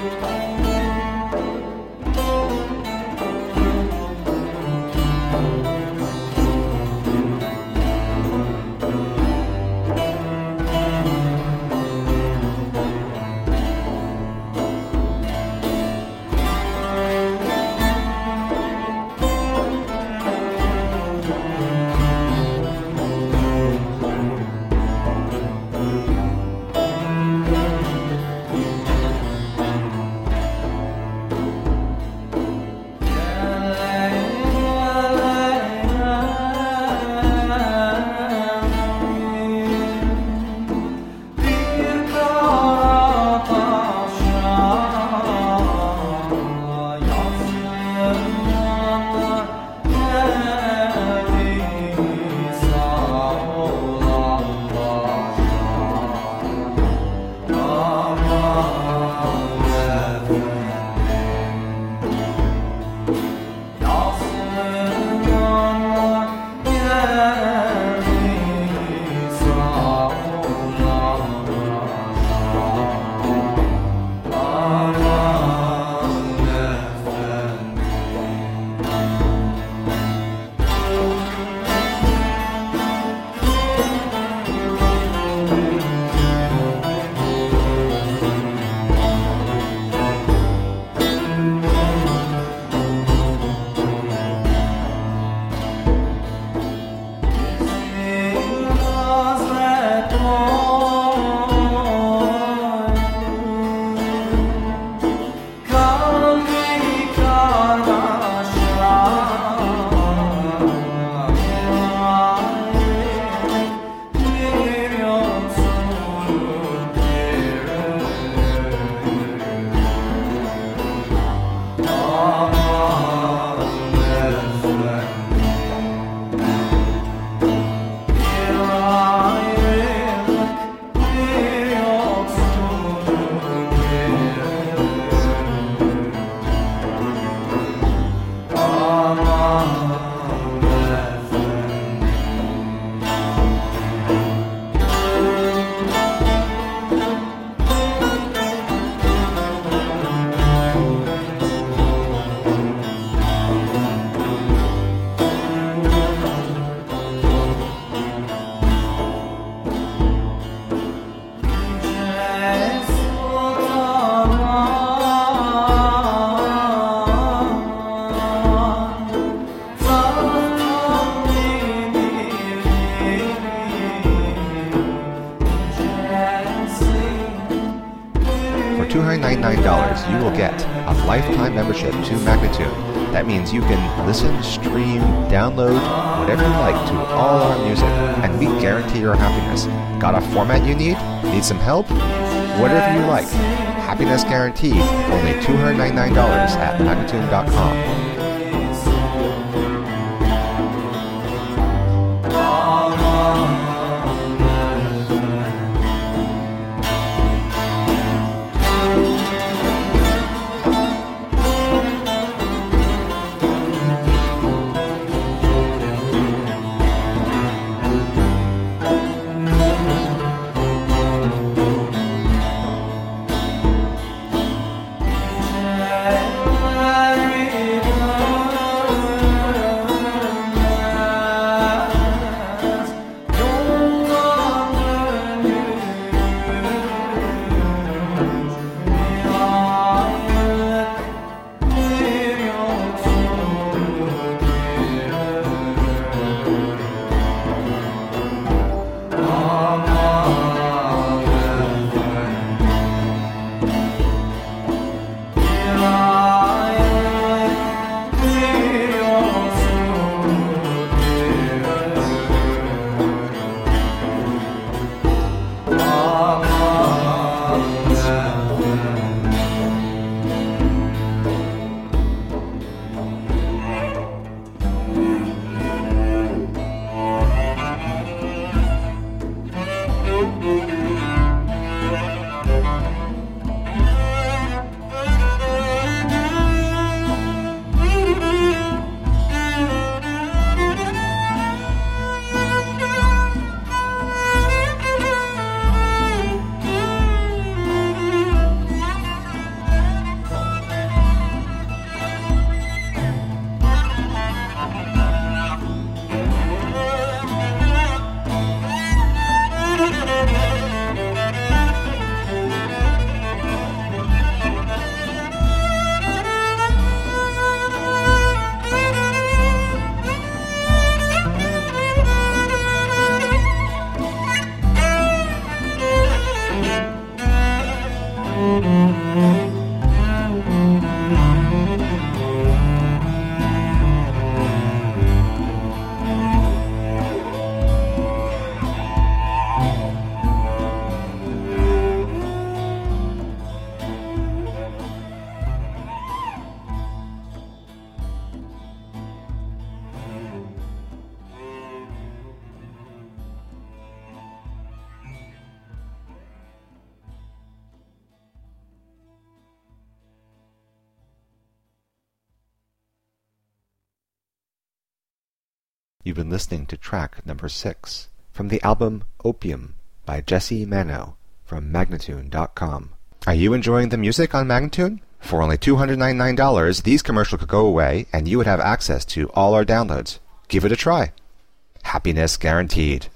$299, you will get a lifetime membership to Magnatune. That means you can listen, stream, download, whatever you like to all our music, and we guarantee your happiness. Got a format you need? Need some help? Whatever you like. Happiness guaranteed. Only $299 at Magnatune.com. I You've been listening to track number 6 from the album Opium by Jesse Mano from Magnatune.com. Are you enjoying the music on Magnatune? For only $299, these commercials could go away and you would have access to all our downloads. Give it a try. Happiness guaranteed.